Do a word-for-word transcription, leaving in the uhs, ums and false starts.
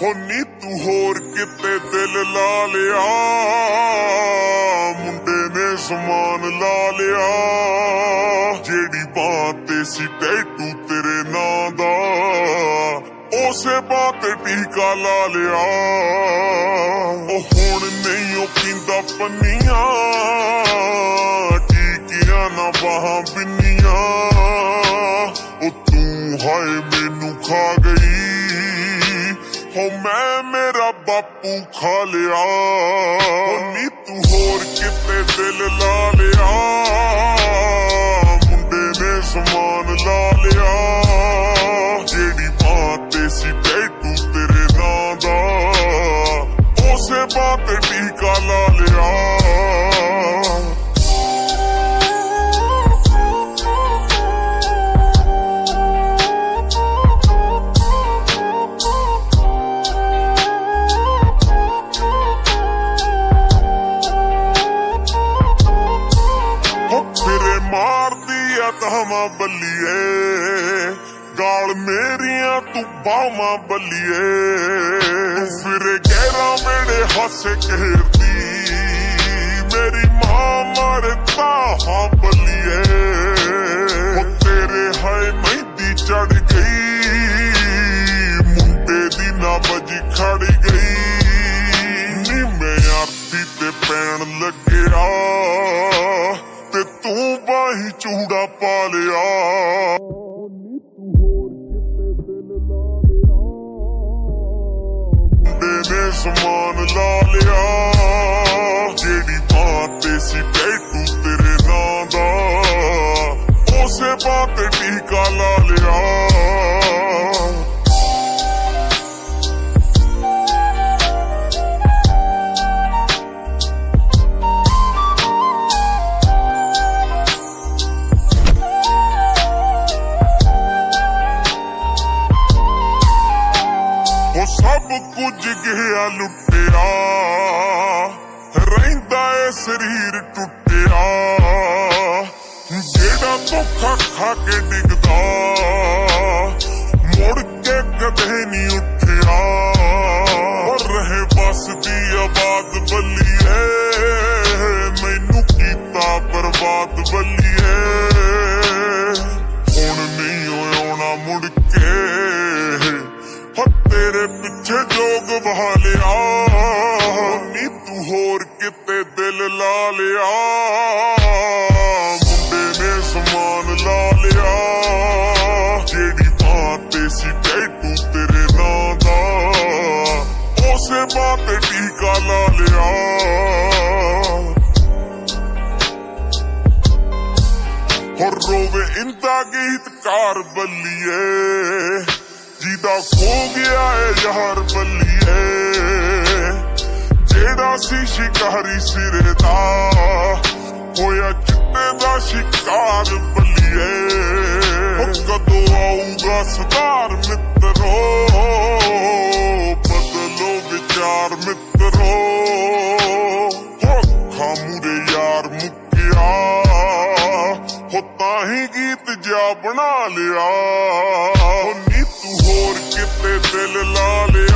ਹੋ ਨੀ ਤੂੰ ਹੋਰ ਕਿਤੇ ਦਿਲ ਲਾ ਲਿਆ, ਮੁੰਡੇ ਨੇ ਸਮਾਨ ਲਾ ਲਿਆ। ਜਿਹੜੀ ਬਾਤ ਤੇ ਸੀ ਟੈਟੂ ਤੇਰੇ ਨਾਂ ਦਾ, ਉਸੇ ਬਾਤ ਤੇ ਟੀਕਾ ਲਾ ਲਿਆ। ਉਹ ਹੁਣ ਨਹੀਂ ਉਹ ਪੀਂਦਾ ਪੰਨੀਆਂ, ਟੀਕਿਆਂ ਨਾ ਬਾਹਾਂ ਬਿੰਨੀਆਂ। ਉਹ ਤੂੰ ਹਾਏ ਮੈਨੂੰ ਖਾ ਗਈ, ਹੋ ਮੈਂ ਮੇਰਾ ਬਾਪੂ ਖਾ ਲਿਆ। ਹੋ ਨੀ ਤੂੰ ਹੋਰ ਕਿਤੇ ਦਿਲ ਲਾ ਲਿਆ, ਮੁੰਡੇ ਨੇ ਸਮਾਨ ਲਾ ਲਿਆ। ਜਿਹੜੀ ਬਾਤ ਤੇ ਸੀ ਟੈਟੂ ਤੇਰੇ ਨਾਂ ਦਾ, ਉਸੇ ਬਾਤ ਤੇ ਟੀਕਾ ਲਾ ਲਿਆ। ਮਾਰਦੀ ਆ ਤਾਵਾਂ ਬੱਲੀਏ, ਗਾਲ ਮੇਰੀਆਂ ਤੂੰ ਬਾਵਾਂ ਬੱਲੀਏ। ਫਿਰੇ ਗਹਿਰਾ ਮੇਰੇ ਹਾਸੇ ਘੇਰਦੀ, ਮੇਰੀ ਮਾਂ ਮਾਰੇ ਤਾਹਾਂ ਬੱਲੀਏ। ਉਹ ਤੇਰੇ ਹਾਏ ਮਹਿੰਦੀ ਚੜ ਗਈ, ਮੁੰਡੇ ਦੀ ਨਾ ਬਜੀ ਖੜ ਗਈ। ਨੀ ਮੈਂ ਆਰਤੀ ਤੇ ਪੈਣ ਲੱਗਿਆ, ਤੇ ਤੂੰ ਬਾਹੀ ਚੂੜਾ ਪਾ ਲਿਆ। ਨੀ ਤੂੰ ਹੋਰ ਕਿਤੇ ਦਿਲ ਲਾ ਲਿਆ, ਮੁੰਡੇ ਨੇ ਸਮਾਨ ਲਾ ਲਿਆ। ਜਿਹੜੀ ਬਾਤ ਤੇ ਸੀ ਟੈਟੂ ਤੇਰੇ ਨਾਂ ਦਾ, ਉਸੇ ਬਾਤ ਤੇ ਟੀਕਾ ਲਾ ਲਿਆ। ਉਹ ਸਭ ਕੁਝ ਗਿਆ ਲੁੱਟਿਆ, ਰਹਿੰਦਾ ਏ ਸਰੀਰ ਟੁੱਟਿਆ। ਜਿਹੜਾ ਧੋਖਾ ਖਾ ਕੇ ਡਿੱਗਦਾ, ਮੁੜ ਕੇ ਕਦੇ ਨਹੀਂ ਉੱਠਿਆ। ਉਹ ਰਹੇ ਬਸ ਦੀ ਆਬਾਦ ਬੱਲੀਏ, ਮੈਨੂੰ ਕੀਤਾ ਬਰਬਾਦ ਬੱਲੀਏ। ਹੁਣ ਨਹੀਂ ਆਉਣਾ ਮੁੜ ਕੇ, ਤੇਰੇ ਪਿੱਛੇ ਜੋਗ ਬਹਾ ਲਿਆ। ਨੀ ਤੂੰ ਹੋਰ ਕਿਤੇ ਦਿਲ ਲਾ ਲਿਆ, ਮੁੰਡੇ ਨੇ ਸਮਾਨ ਲਾ ਲਿਆ। ਜਿਹੜੀ ਬਾਤ ਤੇ ਸੀ ਟੈਟੂ ਤੇਰੇ ਨਾਂ ਦਾ, ਉਸੇ ਬਾਤ ਤੇ ਟੀਕਾ ਲਾ ਲਿਆ। ਹੋਰ ਰੋਵੇ ਇੰਦਾ ਗੀਤਕਾਰ ਬੱਲੀਏ, ਜਿਹਦਾ ਖੋ ਗਿਆ ਏ ਯਾਰ ਬੱਲੀਏ। ਜਿਹੜਾ ਸੀ ਸ਼ਿਕਾਰੀ ਸਿਰੇ ਦਾ, ਹੋਇਆ ਚਿੱਟੇ ਦਾ ਸ਼ਿਕਾਰ ਬੱਲੀਏ। ਕਦੋਂ ਆਊਗਾ ਸੁਧਾਰ ਮਿੱਤਰੋ, ਬਦਲੋ ਵਿਚਾਰ ਮਿੱਤਰੋ। ਅੱਖਾਂ ਮੂਰੇ ਯਾਰ ਮੁੱਕਿਆ, ਹੋ ਤਾਹੀਂ ਗੀਤ ਜਾ ਬਣਾ ਲਿਆ। ਨੀ ਤੂੰ ਹੋਰ ਕਿਤੇ ਦਿਲ ਲਾ ਲਿਆ,